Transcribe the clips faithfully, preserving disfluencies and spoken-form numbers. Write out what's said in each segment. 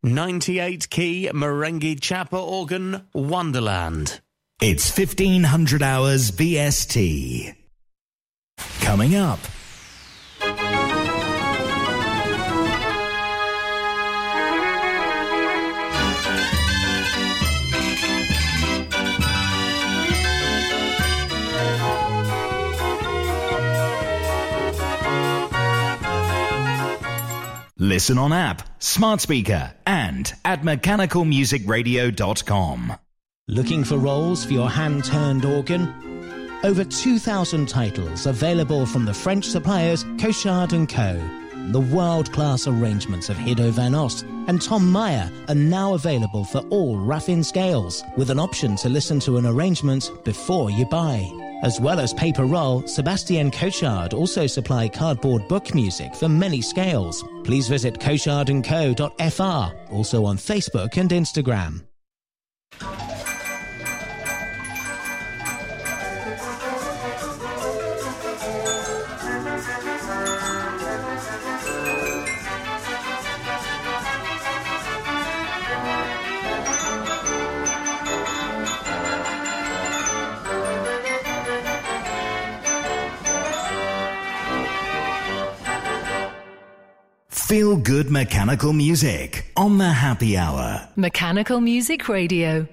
ninety-eight key Merengue Chapel organ Wonderland. It's fifteen hundred hours B S T. Coming up. Listen on app, smart speaker, and at mechanical music radio dot com. Looking for rolls for your hand-turned organ? Over two thousand titles available from the French suppliers Cochard and Co. The world-class arrangements of Hiddo van Ost and Tom Meyer are now available for all Raffin scales, with an option to listen to an arrangement before you buy. As well as paper roll, Sebastian Cochard also supply cardboard book music for many scales. Please visit cochard and co dot f r, also on Facebook and Instagram. Feel good mechanical music on the Happy Hour. Mechanical Music Radio.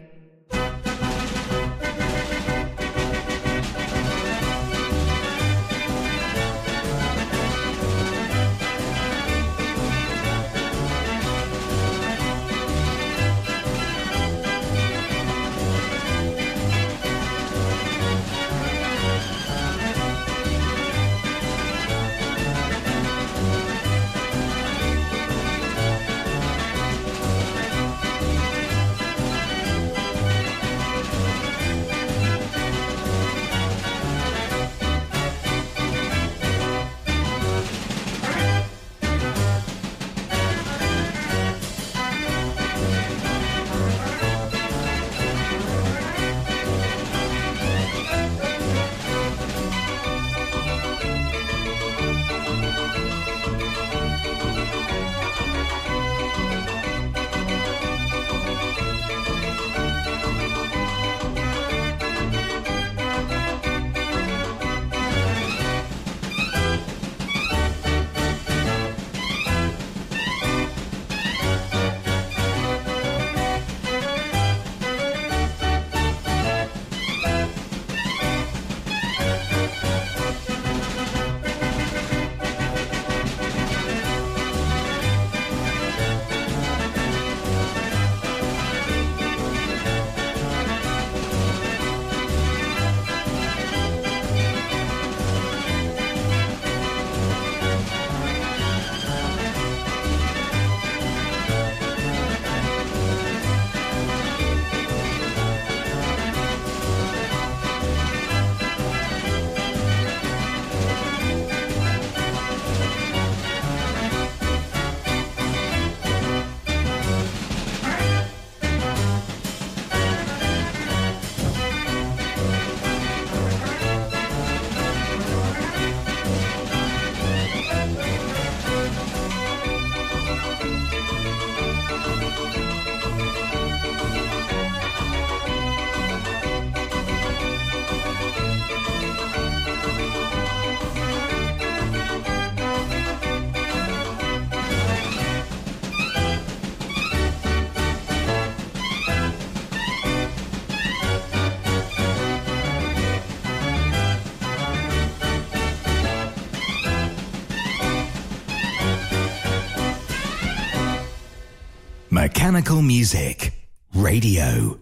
Mechanical Music Radio.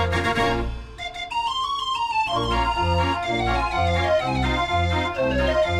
Thank you.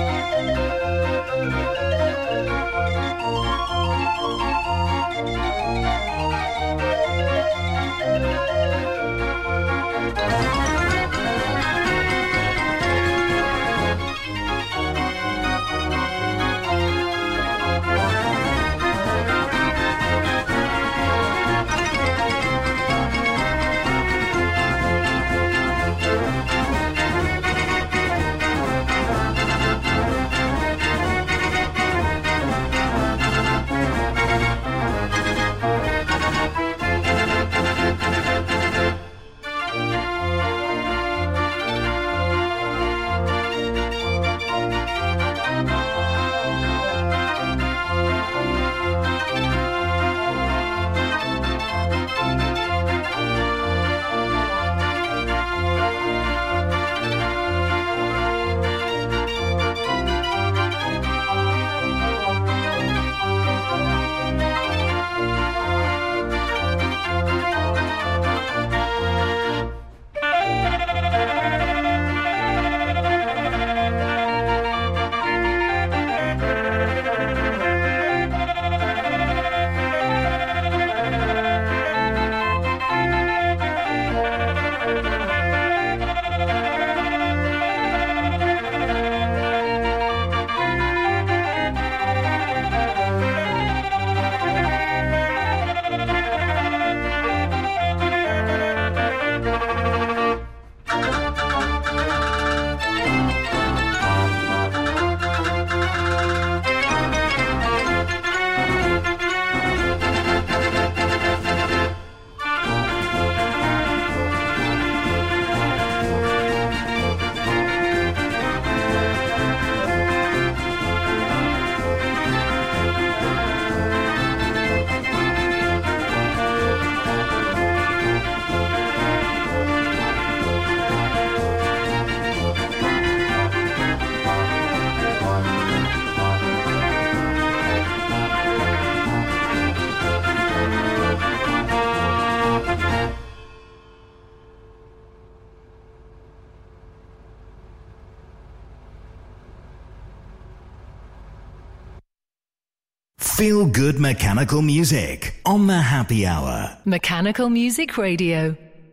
Feel good mechanical music on the Happy Hour. Mechanical Music Radio.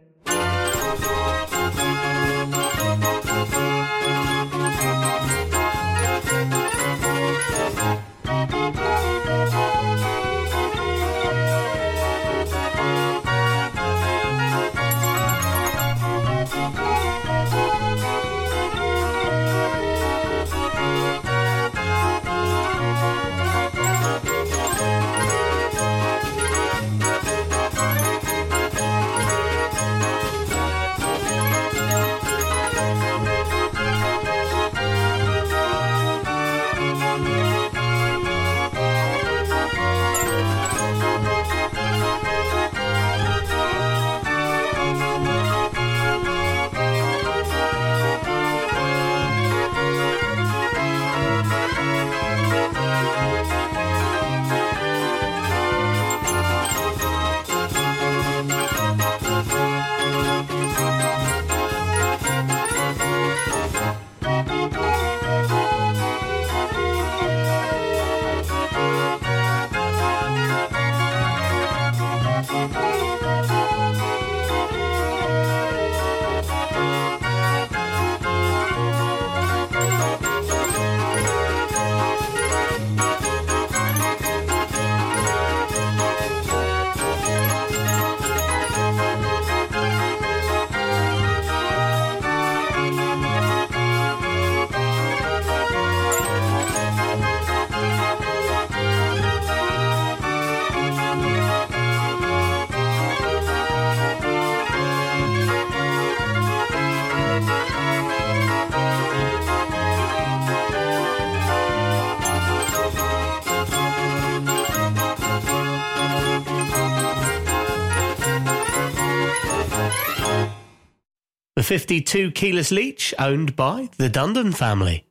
The fifty-two keyless Leech, owned by the Dundon family.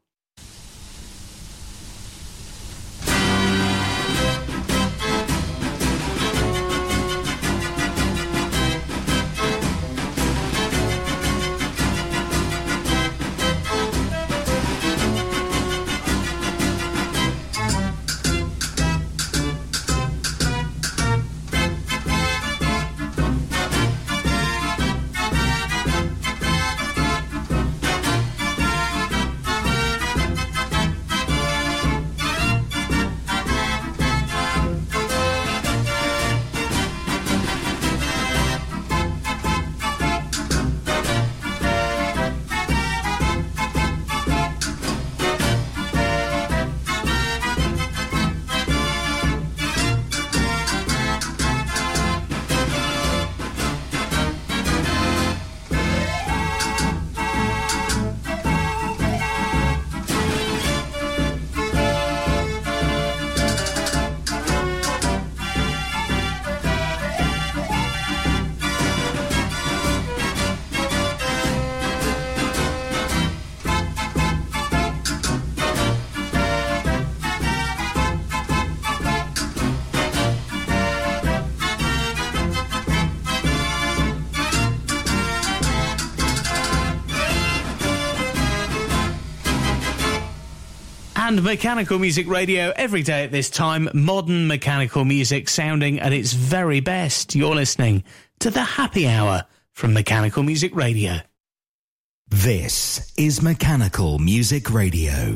And Mechanical Music Radio, every day at this time, modern mechanical music sounding at its very best. You're listening to the Happy Hour from Mechanical Music Radio. This is Mechanical Music Radio.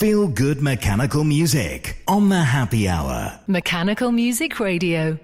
Feel good mechanical music on the Happy Hour. Mechanical Music Radio.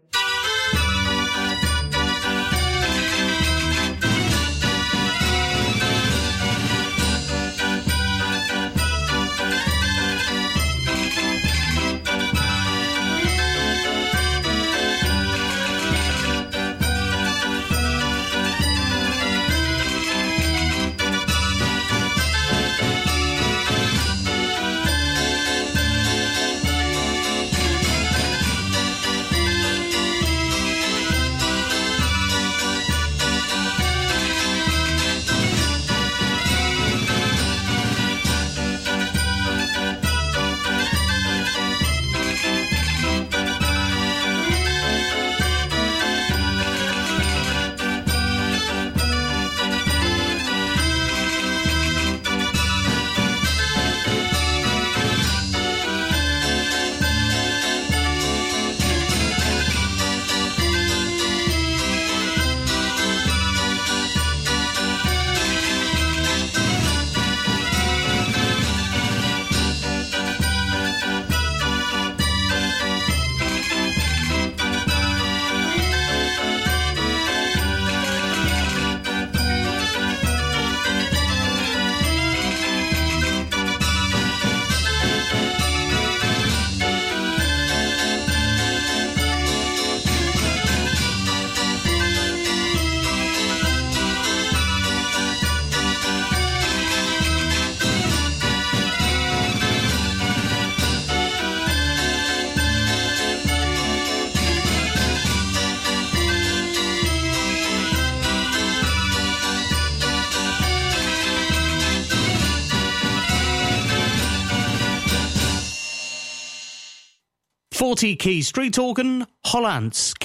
forty key street organ, Hollandsk.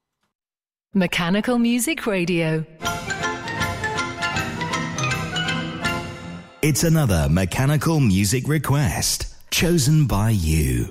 Mechanical Music Radio. It's another mechanical music request chosen by you.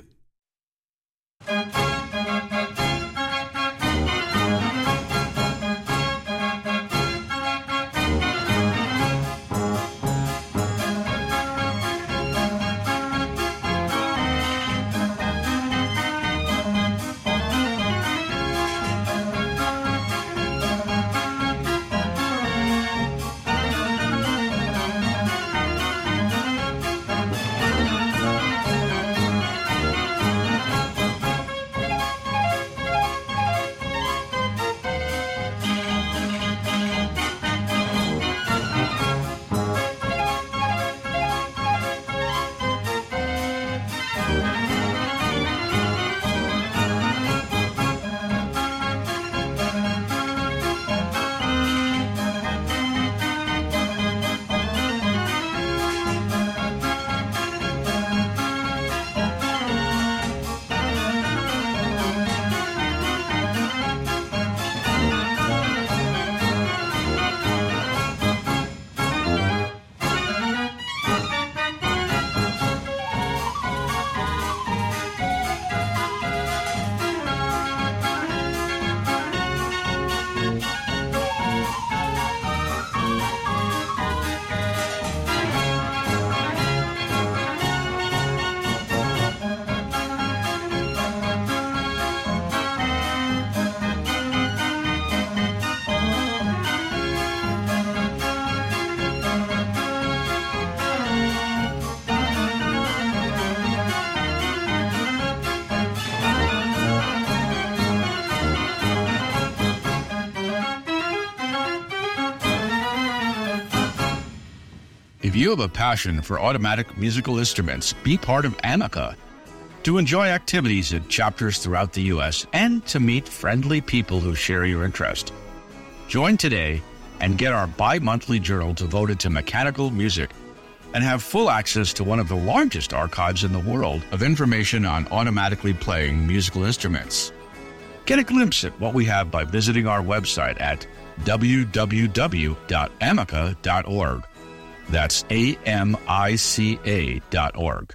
If you have a passion for automatic musical instruments, be part of Amica. To enjoy activities at chapters throughout the U S and to meet friendly people who share your interest. Join today and get our bi-monthly journal devoted to mechanical music and have full access to one of the largest archives in the world of information on automatically playing musical instruments. Get a glimpse at what we have by visiting our website at w w w dot amica dot org. That's A M I C A dot org.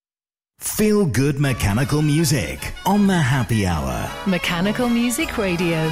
Feel good mechanical music on the Happy Hour. Mechanical Music Radio.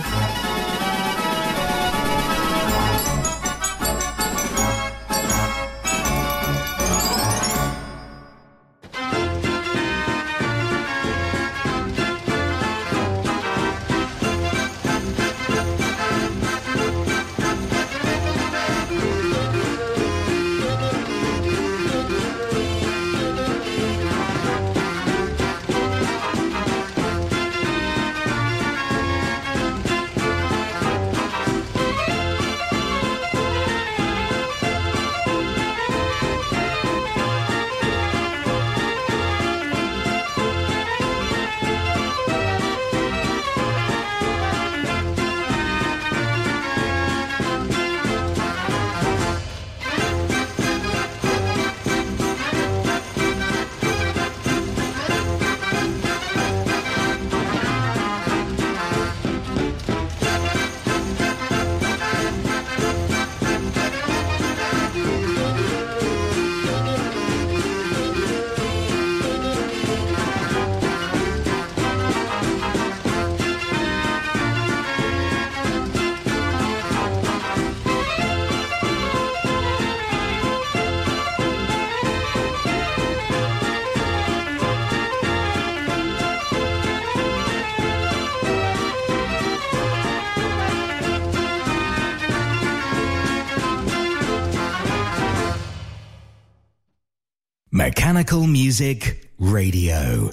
Mechanical Music Radio.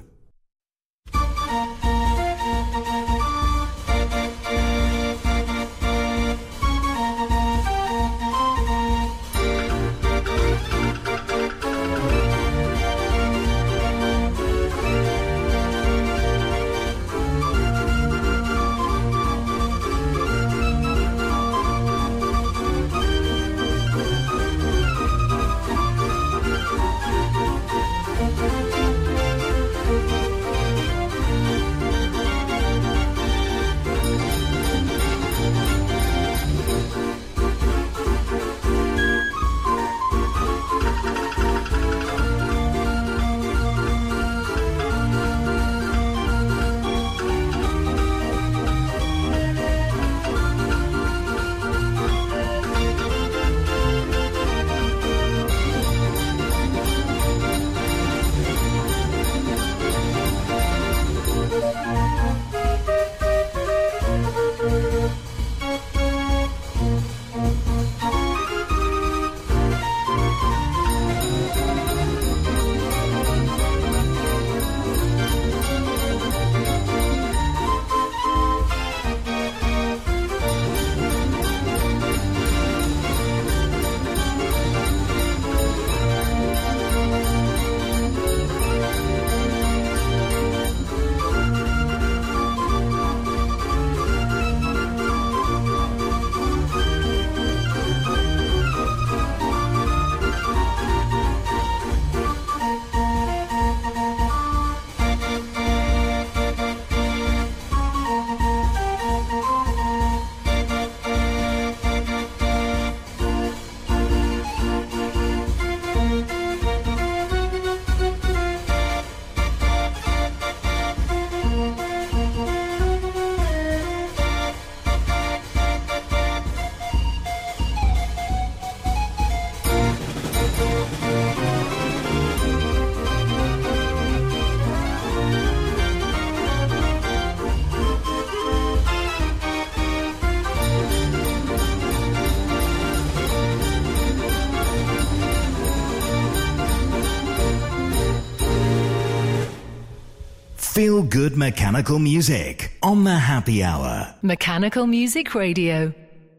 Feel good mechanical music on the Happy Hour. Mechanical Music Radio.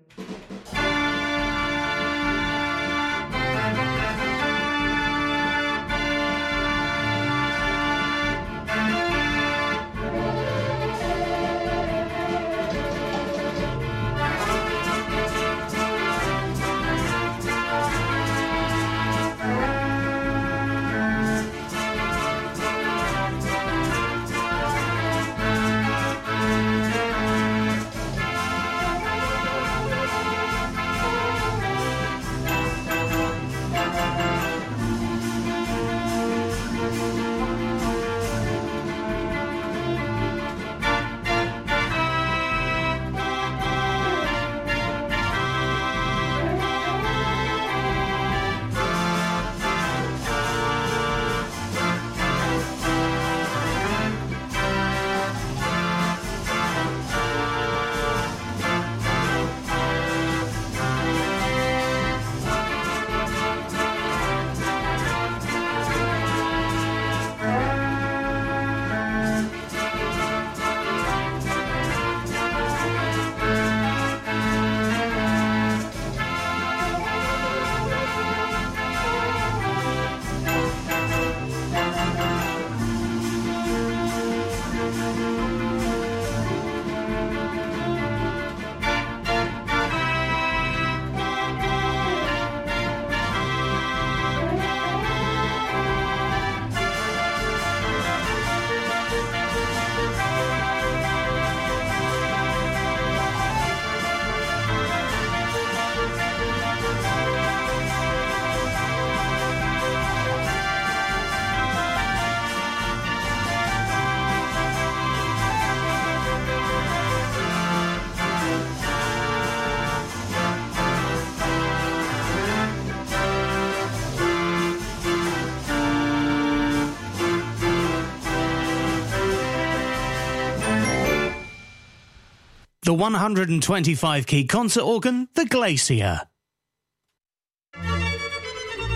The one hundred twenty-five key concert organ, the Glacier.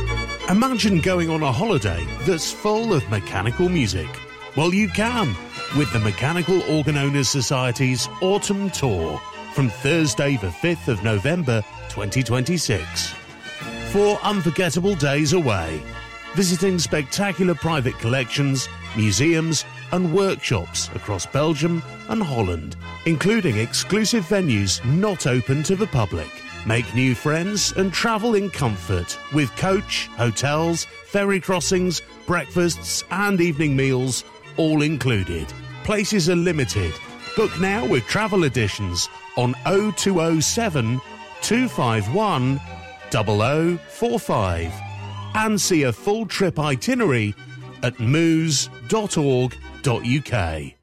Imagine going on a holiday that's full of mechanical music. Well, you can with the Mechanical Organ Owners Society's Autumn Tour from Thursday the fifth of November twenty twenty-six. Four unforgettable days away, visiting spectacular private collections, museums and workshops across Belgium and Holland, including exclusive venues not open to the public. Make new friends and travel in comfort with coach, hotels, ferry crossings, breakfasts and evening meals all included. Places are limited. Book now with travel editions on oh two oh seven, two five one, oh oh four five and see a full trip itinerary at moose dot org dot U K.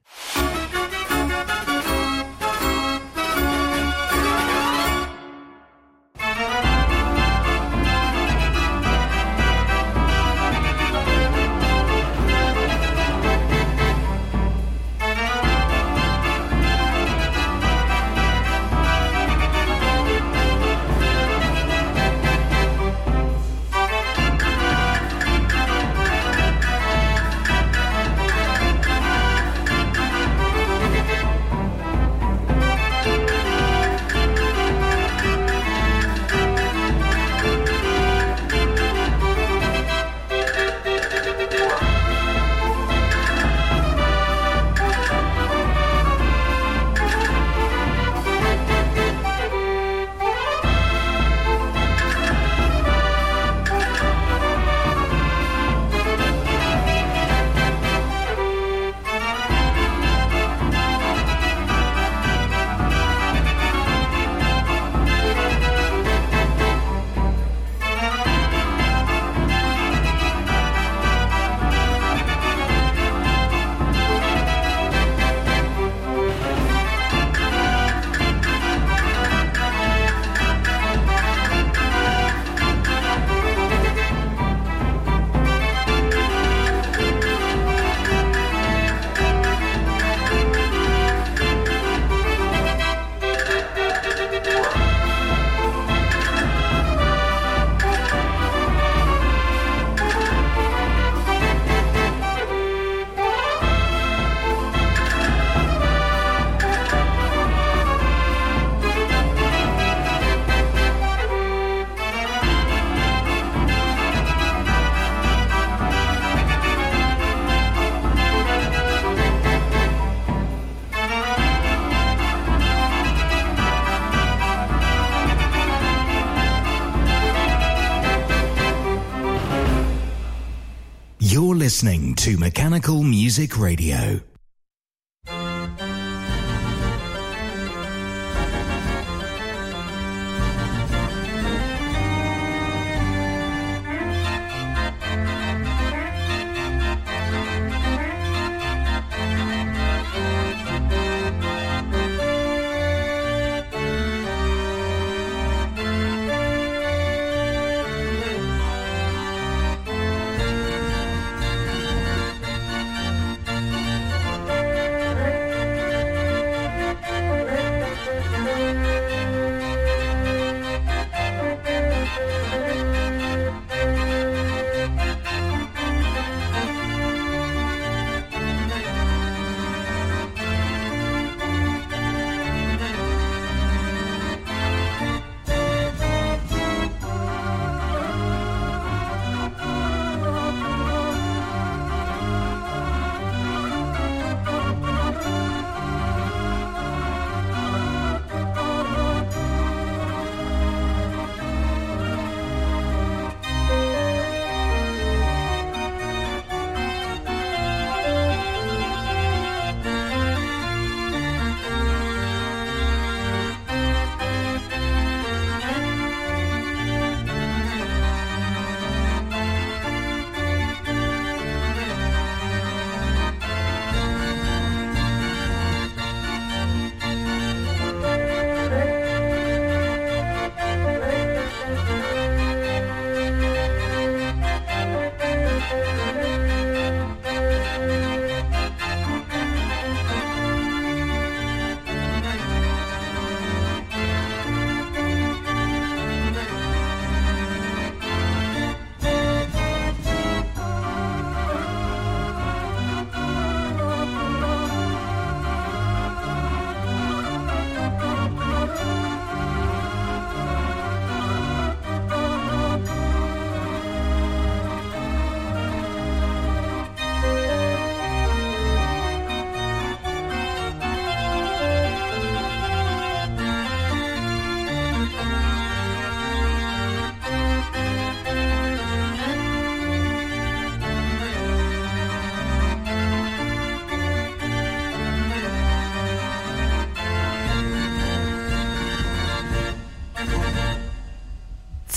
You're listening to Mechanical Music Radio.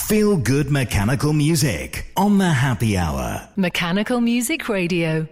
Feel good mechanical music on the Happy Hour. Mechanical Music Radio.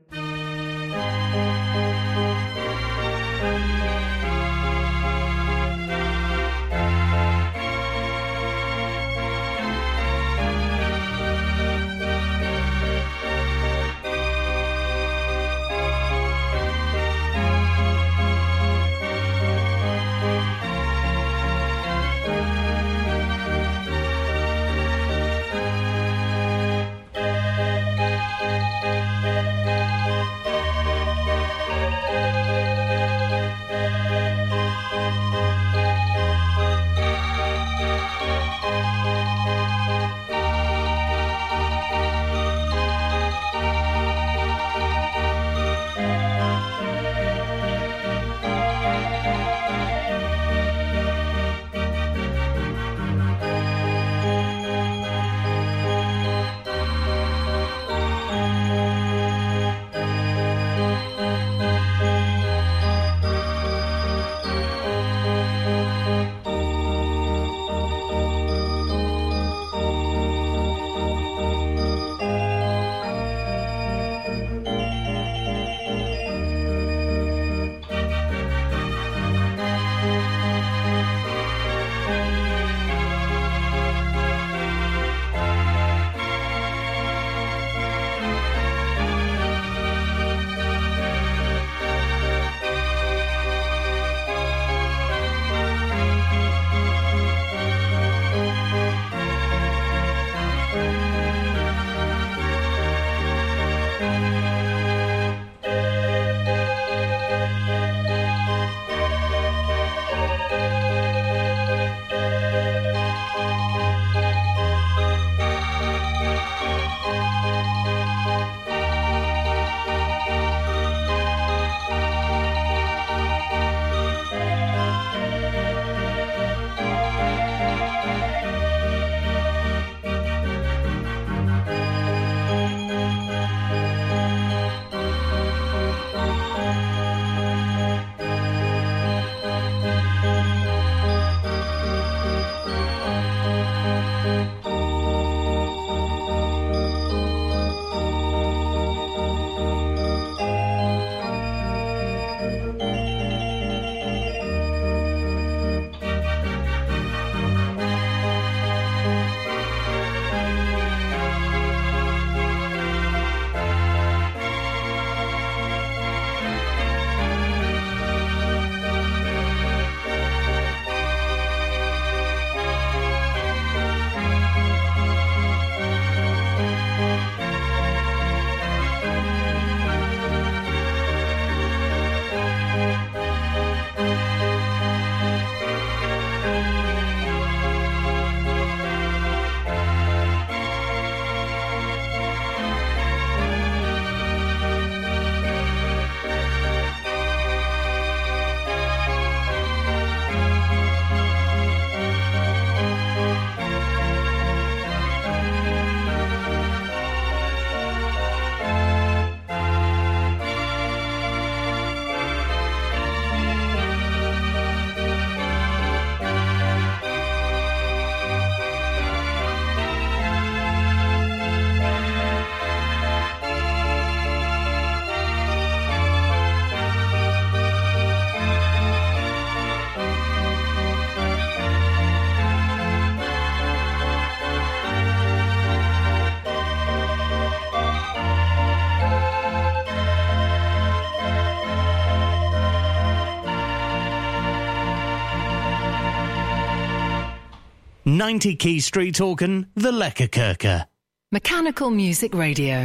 ninety key street organ, the Lekkerkerker. Mechanical Music Radio.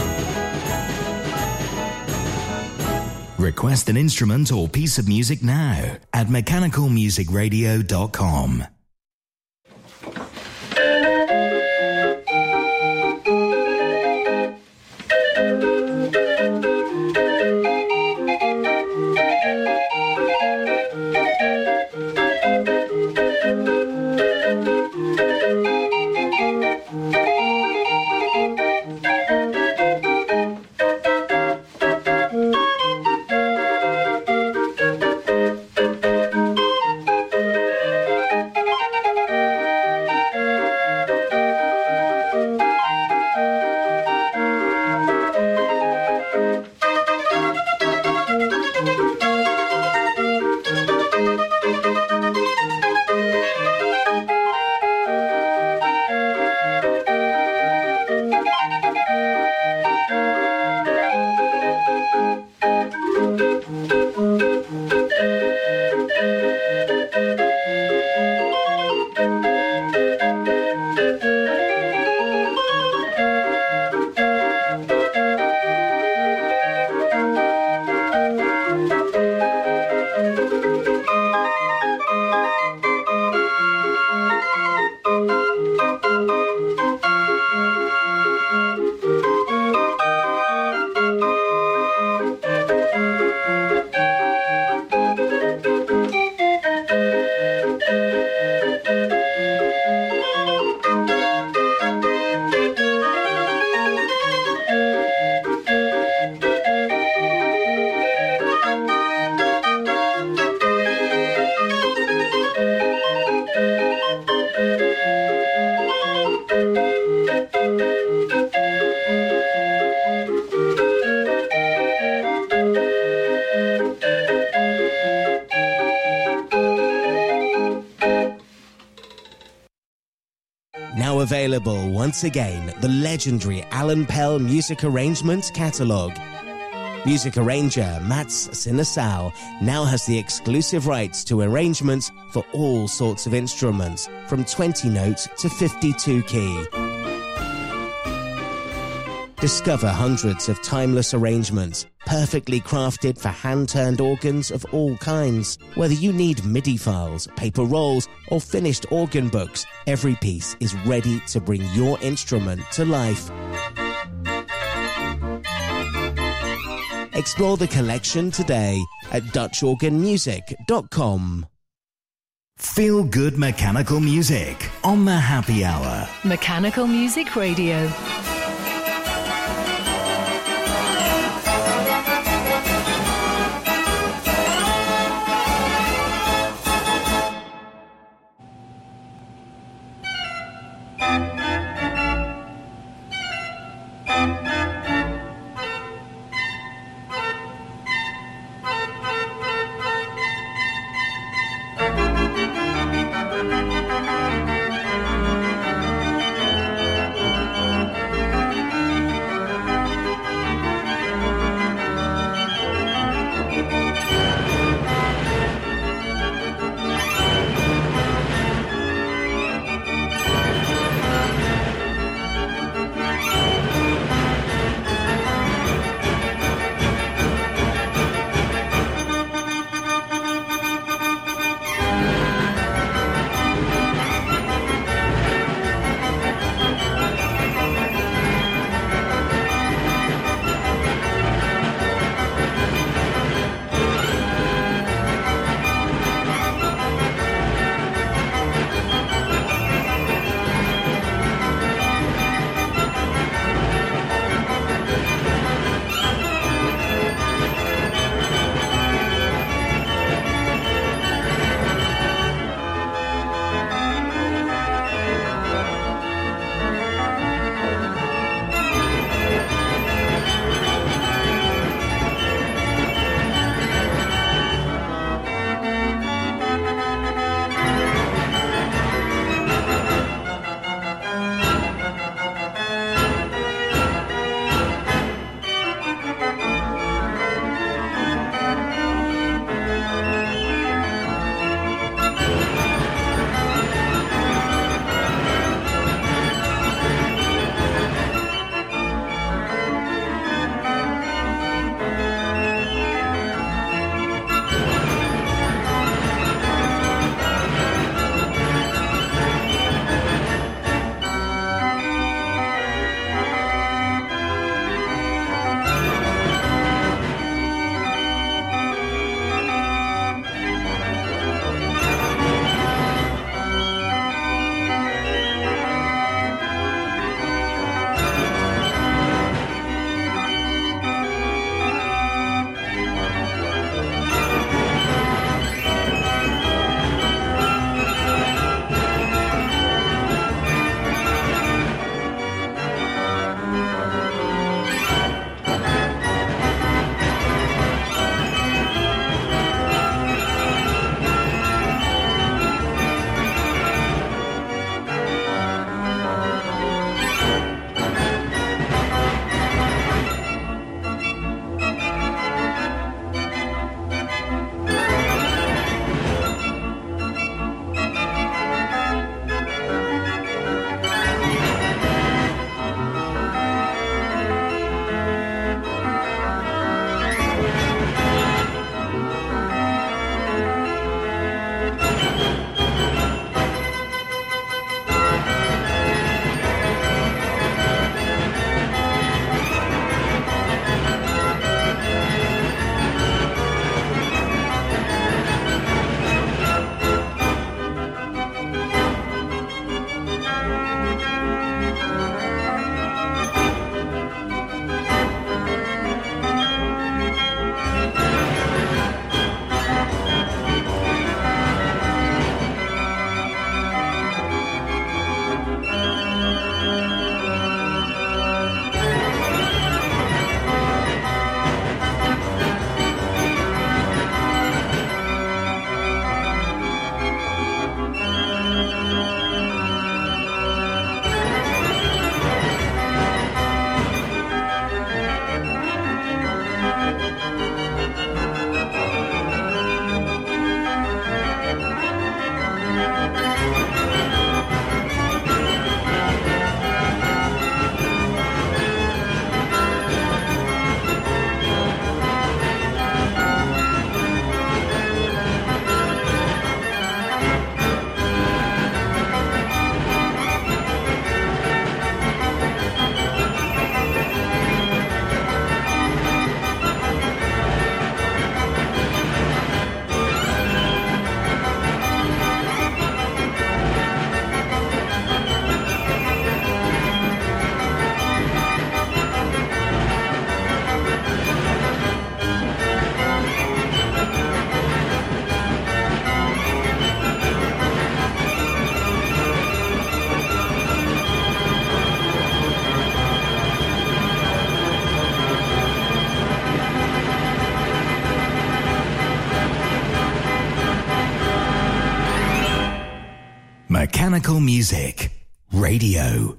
Request an instrument or piece of music now at mechanical music radio dot com. available once again the legendary Alan Pell Music Arrangements Catalogue. Music arranger Mats Sinesal now has the exclusive rights to arrangements for all sorts of instruments, from twenty note to fifty-two key. Discover hundreds of timeless arrangements, perfectly crafted for hand-turned organs of all kinds. Whether you need MIDI files, paper rolls, or finished organ books, every piece is ready to bring your instrument to life. Explore the collection today at dutch organ music dot com. Feel good mechanical music on the Happy Hour. Mechanical Music Radio. Mechanical Music Radio.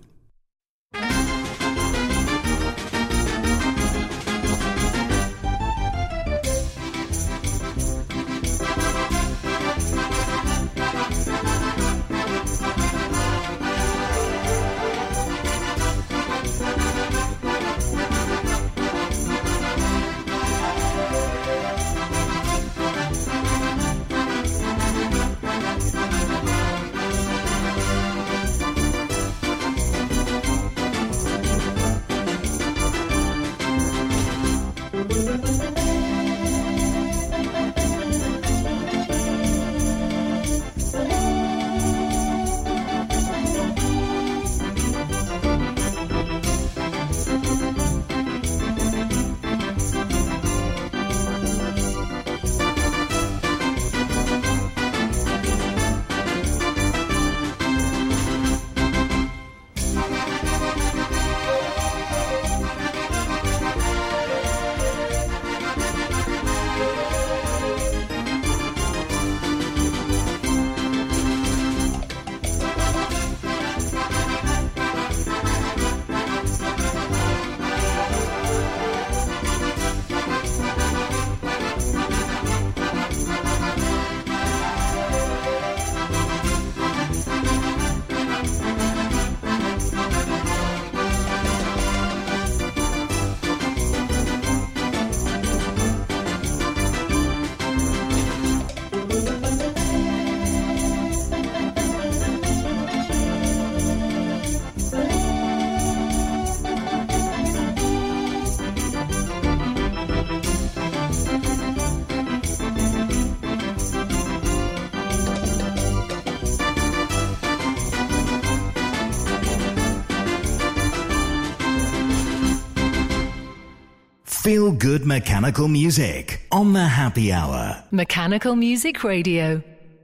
Feel good mechanical music on the Happy Hour. Mechanical Music Radio.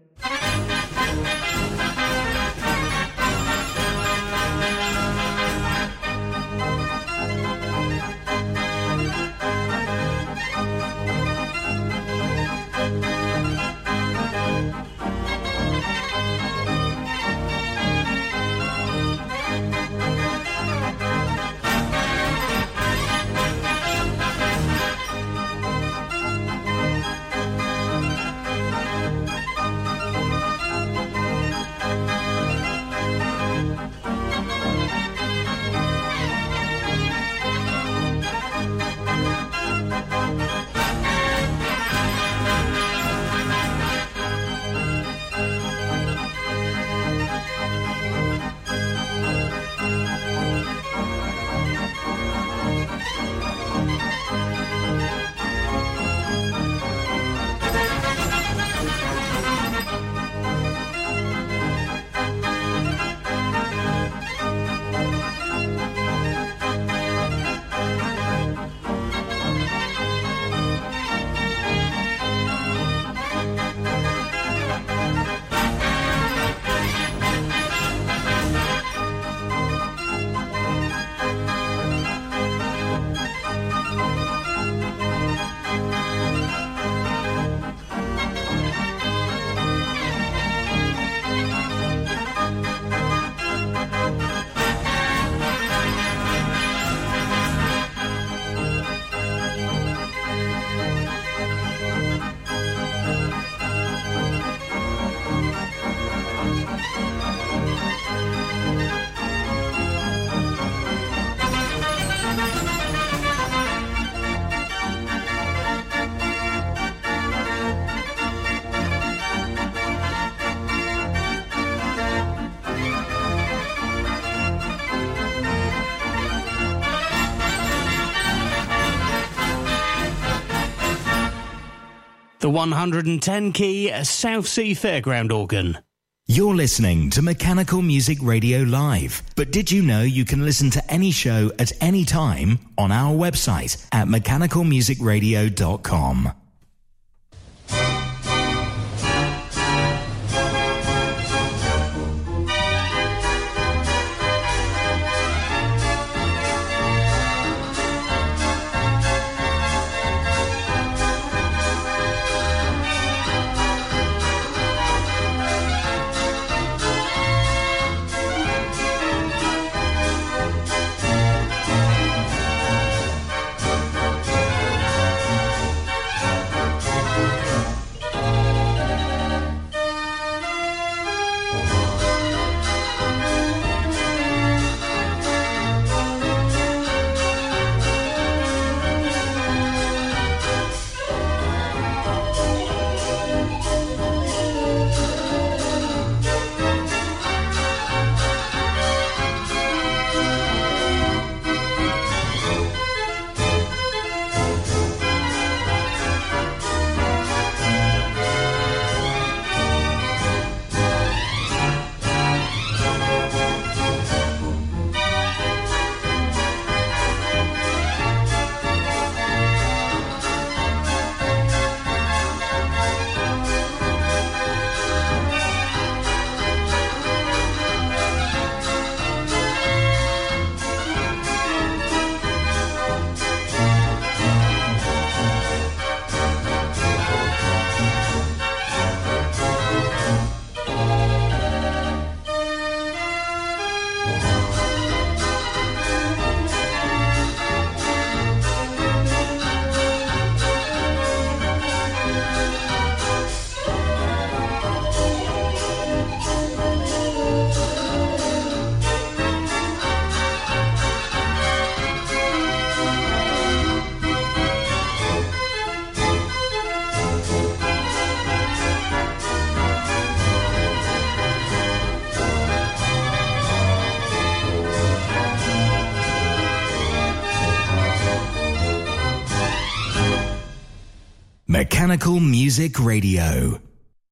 The one hundred ten key South Sea Fairground organ. You're listening to Mechanical Music Radio Live. But did you know you can listen to any show at any time on our website at mechanical music radio dot com? Mechanical Music Radio.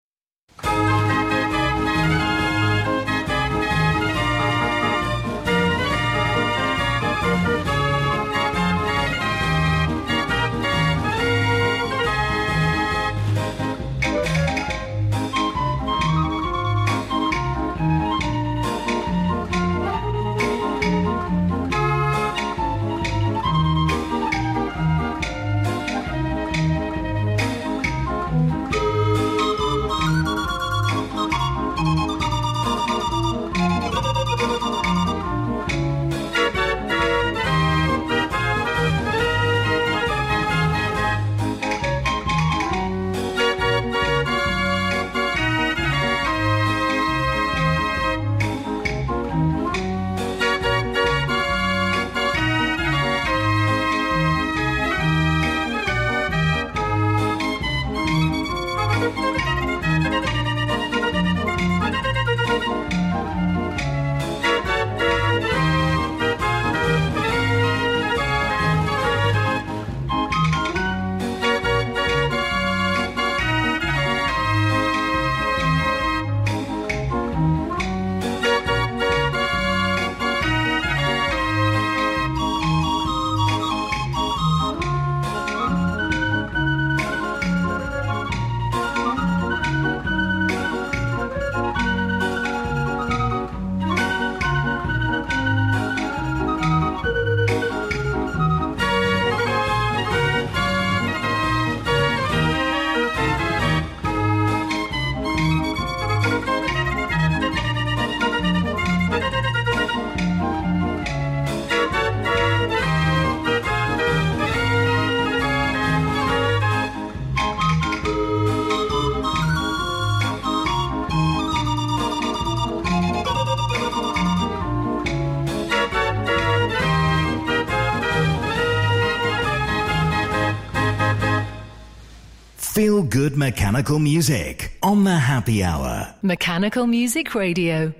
Feel good mechanical music on the Happy Hour. Mechanical Music Radio.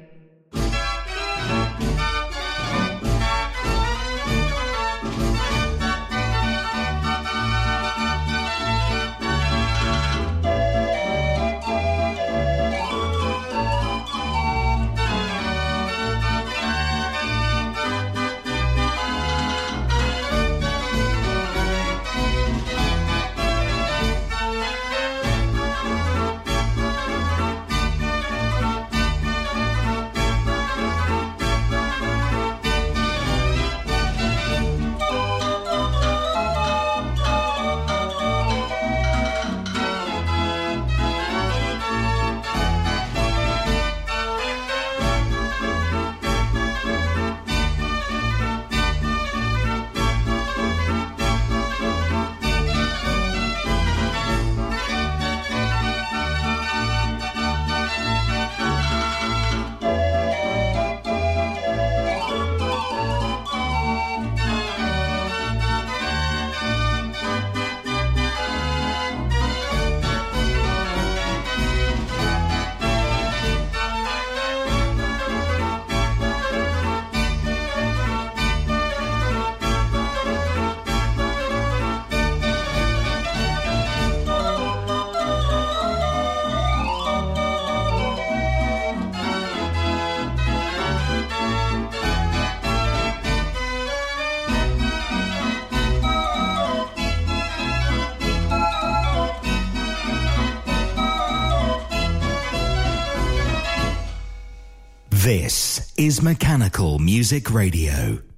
This is Mechanical Music Radio.